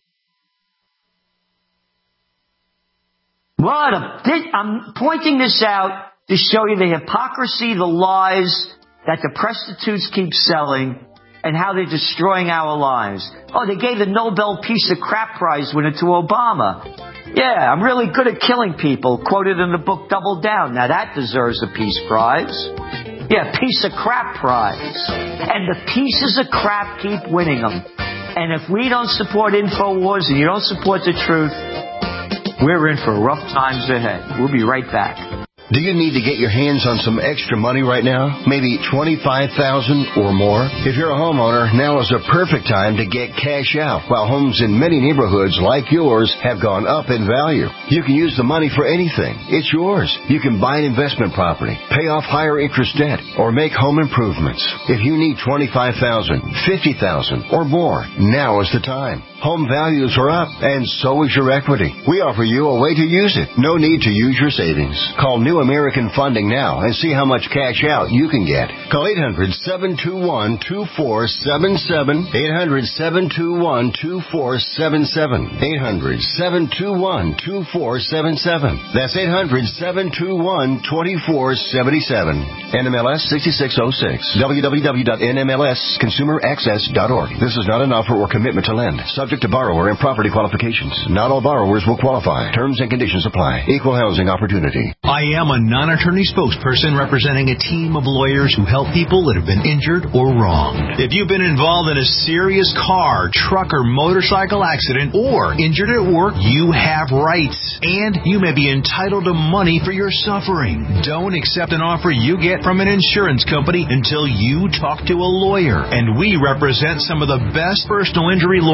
What a bit. I'm pointing this out to show you the hypocrisy, the lies that the prostitutes keep selling, and how they're destroying our lives. Oh, they gave the Nobel Peace of Crap Prize winner to Obama. Yeah, I'm really good at killing people, quoted in the book Double Down. Now that deserves a peace prize. Yeah, Peace of Crap Prize. And the pieces of crap keep winning them. And if we don't support InfoWars and you don't support the truth, we're in for rough times ahead. We'll be right back. Do you need to get your hands on some extra money right now? Maybe twenty-five thousand dollars or more? If you're a homeowner, now is a perfect time to get cash out while homes in many neighborhoods like yours have gone up in value. You can use the money for anything. It's yours. You can buy an investment property, pay off higher interest debt, or make home improvements. If you need twenty-five thousand dollars, fifty thousand dollars or more, now is the time. Home values are up, and so is your equity. We offer you a way to use it. No need to use your savings. Call New American Funding now and see how much cash out you can get. Call eight hundred, seven two one, two four seven seven, eight hundred, seven two one, two four seven seven, eight hundred, seven two one, two four seven seven. That's eight hundred, seven two one, two four seven seven. N M L S sixty-six oh six. w w w dot n m l s consumer access dot org. This is not an offer or commitment to lend. Subject to borrower and property qualifications. Not all borrowers will qualify. Terms and conditions apply. Equal housing opportunity. I am a non-attorney spokesperson representing a team of lawyers who help people that have been injured or wronged. If you've been involved in a serious car, truck, or motorcycle accident or injured at work, you have rights. And you may be entitled to money for your suffering. Don't accept an offer you get from an insurance company until you talk to a lawyer. And we represent some of the best personal injury lawyers you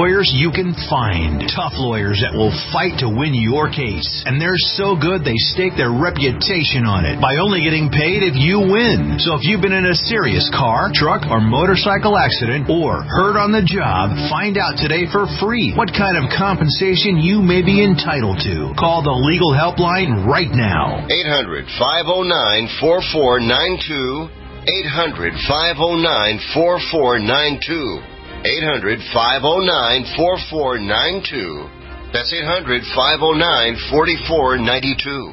you can find. Tough lawyers that will fight to win your case. And they're so good they stake their reputation on it by only getting paid if you win. So if you've been in a serious car, truck, or motorcycle accident or hurt on the job, find out today for free what kind of compensation you may be entitled to. Call the legal helpline right now. eight hundred, five oh nine, four four nine two. eight hundred, five oh nine, four four nine two. eight hundred, five oh nine, four four nine two. That's eight hundred, five oh nine, four four nine two.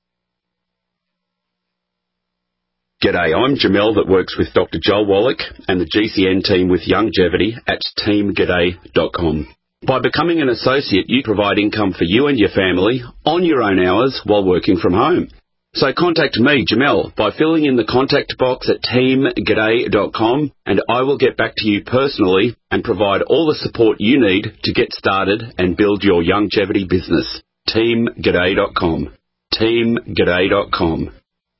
G'day, I'm Jamel that works with Doctor Joel Wallach and the G C N team with Longevity at team g'day dot com. By becoming an associate, you provide income for you and your family on your own hours while working from home. So contact me, Jamel, by filling in the contact box at team g'day dot com, and I will get back to you personally and provide all the support you need to get started and build your longevity business. team g'day dot com. team g'day dot com.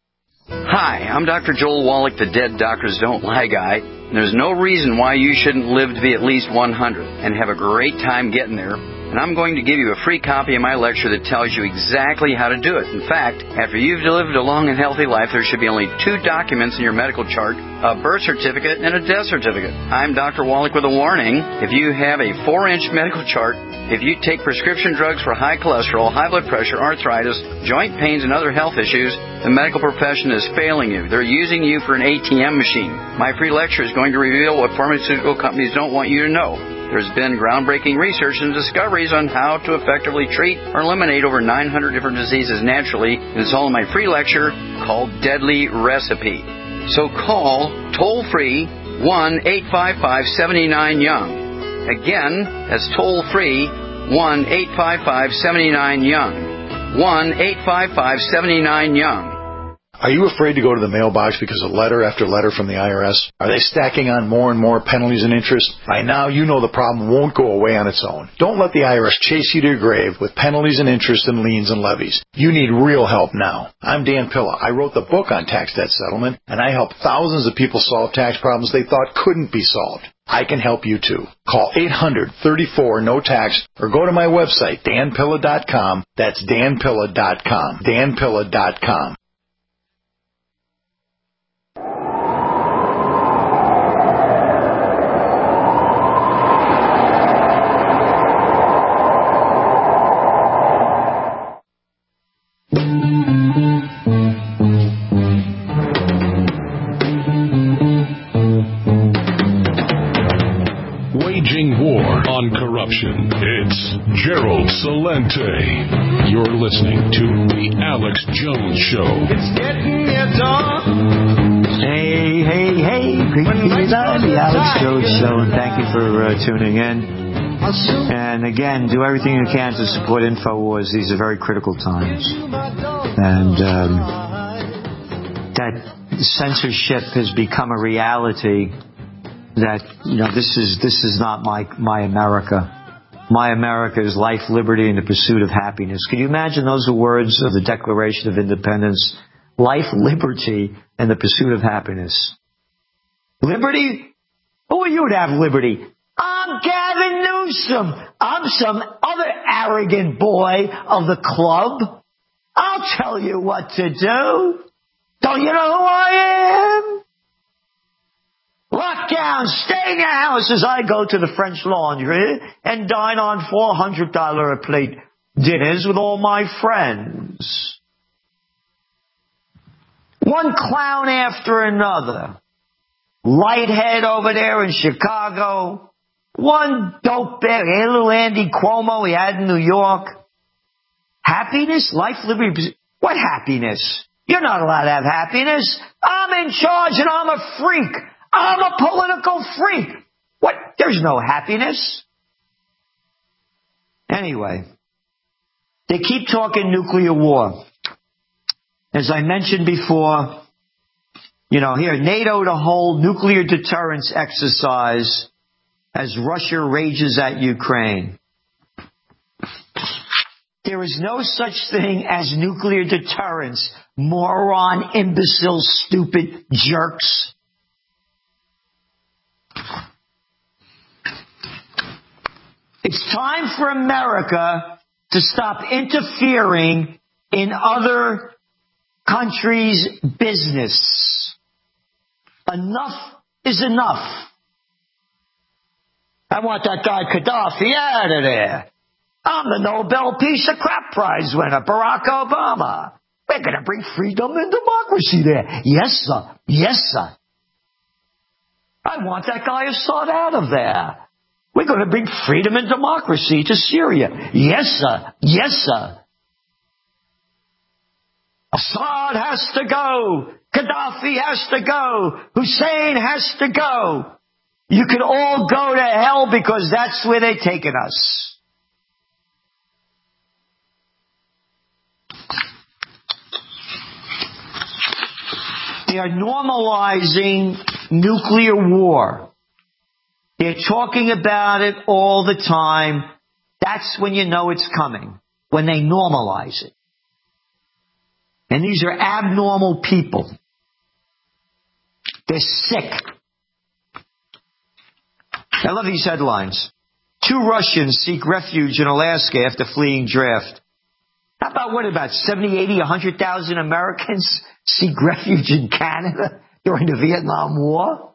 Hi, I'm Doctor Joel Wallach, the Dead Doctors Don't Lie guy. And there's no reason why you shouldn't live to be at least one hundred and have a great time getting there. And I'm going to give you a free copy of my lecture that tells you exactly how to do it. In fact, after you've lived a long and healthy life, there should be only two documents in your medical chart, a birth certificate and a death certificate. I'm Doctor Wallach with a warning. If you have a four-inch medical chart, if you take prescription drugs for high cholesterol, high blood pressure, arthritis, joint pains, and other health issues, the medical profession is failing you. They're using you for an A T M machine. My free lecture is going to reveal what pharmaceutical companies don't want you to know. There's been groundbreaking research and discoveries on how to effectively treat or eliminate over nine hundred different diseases naturally, and it's all in my free lecture called Deadly Recipe. So call toll-free one eight five five, seven nine young. Again, that's toll-free one eight five five, seven nine young. one eight five five, seven nine young. Are you afraid to go to the mailbox because of letter after letter from the I R S? Are they stacking on more and more penalties and interest? By now, you know the problem won't go away on its own. Don't let the I R S chase you to your grave with penalties and interest and liens and levies. You need real help now. I'm Dan Pilla. I wrote the book on tax debt settlement, and I help thousands of people solve tax problems they thought couldn't be solved. I can help you too. Call eight hundred, thirty-four, no tax or go to my website, dan pilla dot com. That's dan pilla dot com. dan pilla dot com. Waging war on corruption. It's Gerald Celente. You're listening to The Alex Jones Show. It's getting near dawn. Hey, hey, hey. Greetings on The Alex Jones Show, and thank you for uh, tuning in. And again, do everything you can to support InfoWars. These are very critical times. And um, that censorship has become a reality. That, you know, this is this is not my my America. My America is life, liberty, and the pursuit of happiness. Can you imagine those are words of the Declaration of Independence? Life, liberty, and the pursuit of happiness. Liberty? Who are you to have liberty? I'm Gavin Newsom. I'm some other arrogant boy of the club. I'll tell you what to do. Don't you know who I am? Lockdown, stay in your house as I go to the French Laundry and dine on four hundred dollars a plate dinners with all my friends. One clown after another. Lighthead over there in Chicago. One dope bear, a little Andy Cuomo he had in New York. Happiness? Life, liberty, what happiness? You're not allowed to have happiness. I'm in charge and I'm a freak. I'm a political freak. What? There's no happiness. Anyway, they keep talking nuclear war. As I mentioned before, you know, here, NATO to hold nuclear deterrence exercise as Russia rages at Ukraine. There is no such thing as nuclear deterrence, moron, imbecile, stupid jerks. It's time for America to stop interfering in other countries' business. Enough is enough. I want that guy Gaddafi out of there. I'm the Nobel Peace of Crap Prize winner, Barack Obama. We're going to bring freedom and democracy there. Yes, sir. Yes, sir. I want that guy Assad out of there. We're going to bring freedom and democracy to Syria. Yes, sir. Yes, sir. Assad has to go. Gaddafi has to go. Hussein has to go. You can all go to hell because that's where they're taking us. They are normalizing nuclear war. They're talking about it all the time. That's when you know it's coming, when they normalize it. And these are abnormal people. They're sick. I love these headlines. Two Russians seek refuge in Alaska after fleeing draft. How about what about seventy, eighty, one hundred thousand Americans seek refuge in Canada during the Vietnam War?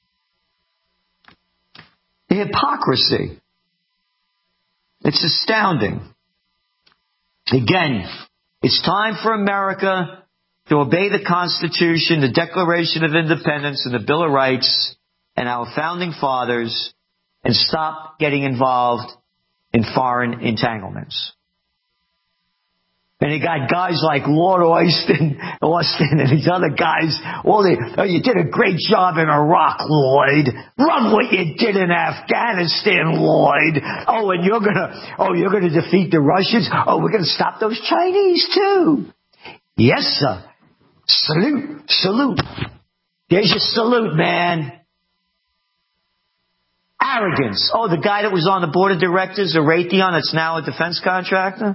The hypocrisy. It's astounding. Again, it's time for America to obey the Constitution, the Declaration of Independence, and the Bill of Rights, and our founding fathers, and stop getting involved in foreign entanglements. And you got guys like Lord Austin, Austin, and these other guys. Well, they, oh, you did a great job in Iraq, Lloyd. Love what you did in Afghanistan, Lloyd. Oh, and you're gonna, oh, you're gonna defeat the Russians. Oh, we're gonna stop those Chinese too. Yes, sir. Salute, salute. There's your salute, man. Arrogance. Oh, the guy that was on the board of directors of Raytheon, that's now a defense contractor.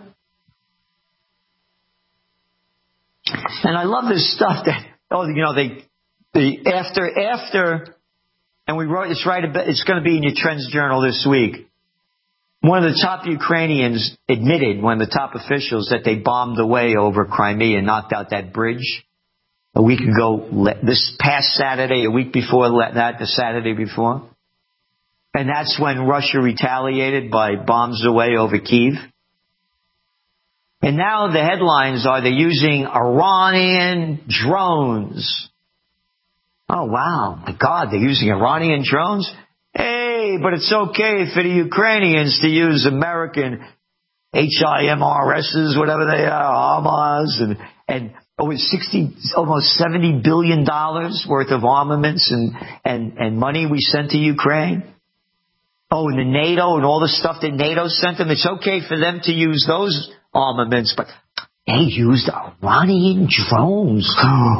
And I love this stuff that, oh, you know, they, the, after, after, and we wrote, it's right, it's going to be in your Trends Journal this week. One of the top Ukrainians admitted, one of the top officials, that they bombed away over Crimea and knocked out that bridge a week ago, this past Saturday, a week before that, the Saturday before. And that's when Russia retaliated by bombs away over Kyiv. And now the headlines are they're using Iranian drones. Oh, wow. My God, they're using Iranian drones? Hey, but it's okay for the Ukrainians to use American H I M R S's, whatever they are, armors, and, and over sixty, almost seventy billion dollars worth of armaments and, and, and money we sent to Ukraine. Oh, and the NATO and all the stuff that NATO sent them. It's okay for them to use those armaments, but they used Iranian drones.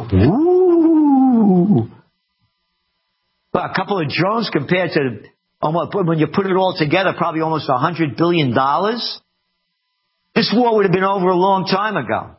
Ooh. Well, a couple of drones compared to, almost, when you put it all together, probably almost one hundred billion dollars. This war would have been over a long time ago.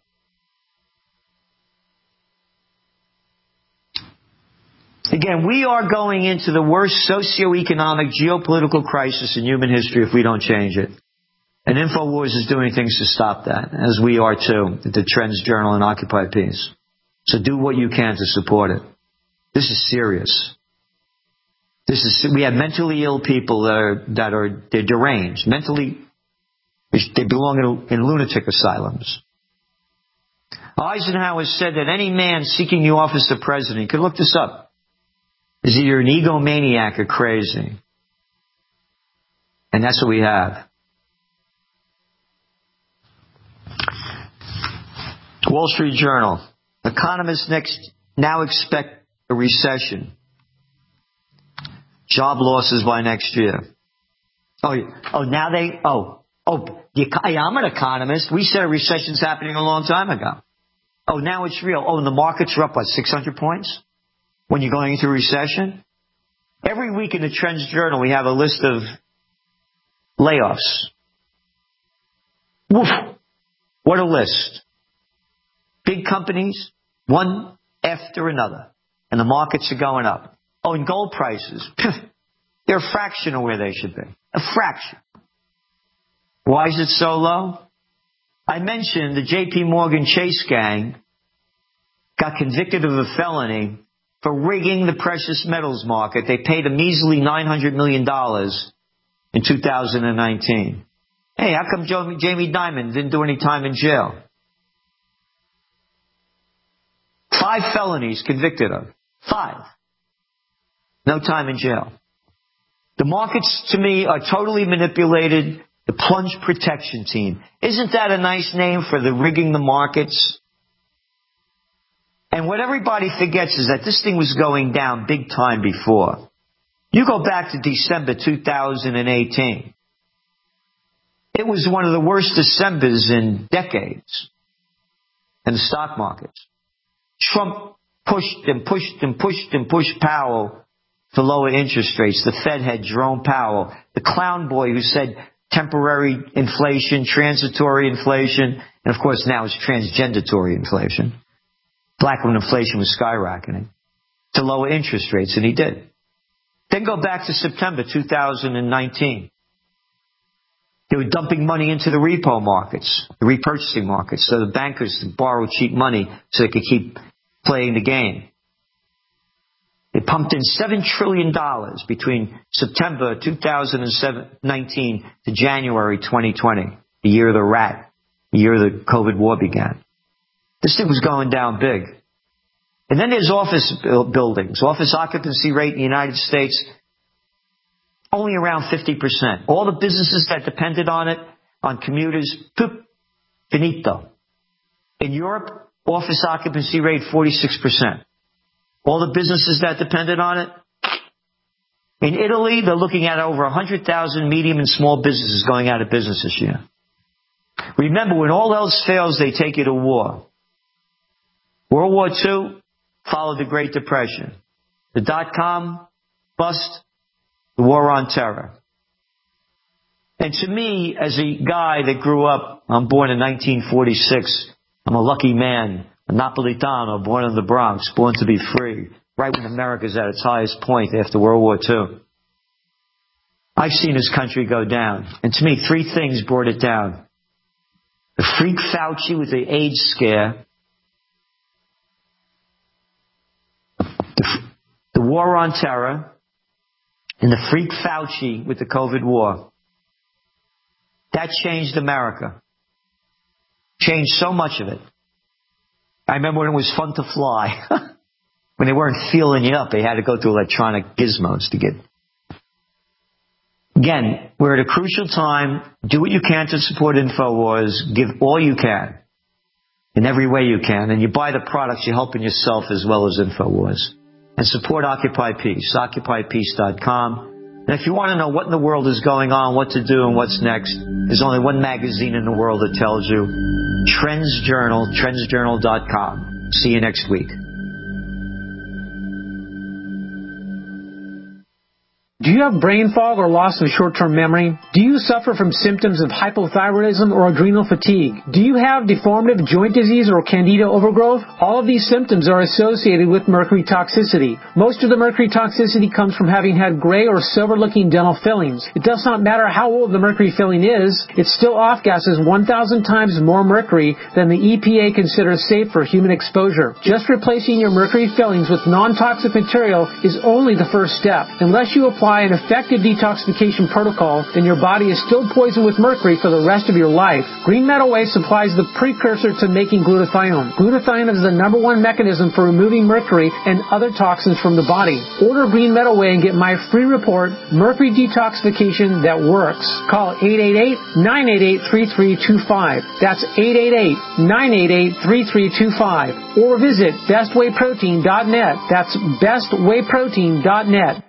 Again, we are going into the worst socioeconomic, geopolitical crisis in human history if we don't change it. And InfoWars is doing things to stop that, as we are too, at the Trends Journal and Occupy Peace. So do what you can to support it. This is serious. This is, we have mentally ill people that are, that are, they're deranged. Mentally, they belong in, in lunatic asylums. Eisenhower said that any man seeking the office of president, you can look this up, is either an egomaniac or crazy. And that's what we have. Wall Street Journal. Economists next now expect a recession. Job losses by next year. Oh, oh, now they, oh, oh, the, I'm an economist. We said a recession's happening a long time ago. Oh, now it's real. Oh, and the markets are up, what, six hundred points? When you're going into a recession? Every week in the Trends Journal, we have a list of layoffs. Woof. What a list. Big companies, one after another. And the markets are going up. Oh, and gold prices. They're a fraction of where they should be. A fraction. Why is it so low? I mentioned the J P Morgan Chase gang got convicted of a felony for rigging the precious metals market. They paid a measly nine hundred million dollars in two thousand nineteen. Hey, how come Jamie Dimon didn't do any time in jail? Five felonies convicted of. Five. No time in jail. The markets, to me, are totally manipulated. The plunge protection team. Isn't that a nice name for the rigging the markets? And what everybody forgets is that this thing was going down big time before. You go back to December two thousand eighteen. It was one of the worst Decembers in decades in the stock markets. Trump pushed and pushed and pushed and pushed Powell to lower interest rates. The Fed had Jerome Powell, the clown boy who said temporary inflation, transitory inflation, and of course now it's transgendatory inflation. Black when inflation was skyrocketing, to lower interest rates, and he did. Then go back to September two thousand nineteen. They were dumping money into the repo markets, the repurchasing markets, so the bankers could borrow cheap money so they could keep playing the game. They pumped in seven trillion dollars between September two thousand nineteen to January twenty twenty, the year of the rat, the year the COVID war began. This thing was going down big. And then there's office buildings. Office occupancy rate in the United States, only around fifty percent. All the businesses that depended on it, on commuters, poop, finito. In Europe, office occupancy rate forty-six percent. All the businesses that depended on it. In Italy, they're looking at over one hundred thousand medium and small businesses going out of business this year. Remember, when all else fails, they take you to war. World War Two followed the Great Depression. The dot-com bust, the war on terror. And to me, as a guy that grew up, I'm born in nineteen forty-six. I'm a lucky man, a Napolitano, born in the Bronx, born to be free, right when America's at its highest point after World War Two. I've seen this country go down. And to me, three things brought it down. The freak Fauci with the AIDS scare, the, the war on terror, and the freak Fauci with the COVID war. That changed America. Changed so much of it. I remember when it was fun to fly. When they weren't feeling you up, they had to go through electronic gizmos to get. Again, we're at a crucial time. Do what you can to support InfoWars. Give all you can. In every way you can. And you buy the products, you're helping yourself as well as InfoWars. And support Occupy Peace. Occupy Peace dot com. And if you want to know what in the world is going on, what to do, and what's next, there's only one magazine in the world that tells you. Trends Journal, trends journal dot com. See you next week. Do you have brain fog or loss of short-term memory? Do you suffer from symptoms of hypothyroidism or adrenal fatigue? Do you have deformative joint disease or candida overgrowth? All of these symptoms are associated with mercury toxicity. Most of the mercury toxicity comes from having had gray or silver-looking dental fillings. It does not matter how old the mercury filling is, it still off-gases one thousand times more mercury than the E P A considers safe for human exposure. Just replacing your mercury fillings with non-toxic material is only the first step. Unless you apply an effective detoxification protocol, then your body is still poisoned with mercury for the rest of your life. Green Metal Way supplies the precursor to making glutathione. Glutathione is the number one mechanism for removing mercury and other toxins from the body. Order Green Metal Way and get my free report, Mercury Detoxification That Works. Call eight eight eight, nine eight eight, three three two five. That's eight eight eight, nine eight eight, three three two five. Or visit best way protein dot net. That's best way protein dot net.